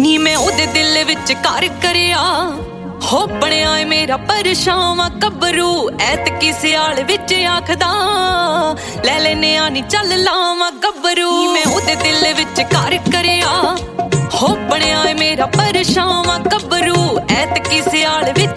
ਨੀ ਮੈਂ ਉਹਦੇ ਦਿਲ ਵਿੱਚ ਘਰ ਕਰਿਆ ਹੋ ਬਣਿਆ ਏ ਮੇਰਾ ਪਰਛਾਵਾਂ ਗੱਭਰੂ ਐਤਕੀ ਸਿਆਲ ਵਿੱਚ ਆਖਦਾ ਲੈ ਲੈਨੇ ਆ ਨੀ ਚੱਲ ਲਾਵਾਂ ਗੱਭਰੂ ਨੀ ਮੈਂ ਉਹਦੇ ਦਿਲ ਵਿੱਚ ਘਰ ਕਰਿਆ ਹੋ ਬਣਿਆ ਏ ਮੇਰਾ ਪਰਛਾਵਾਂ ਗੱਭਰੂ ਐਤਕੀ ਸਿਆਲ ਵਿੱਚ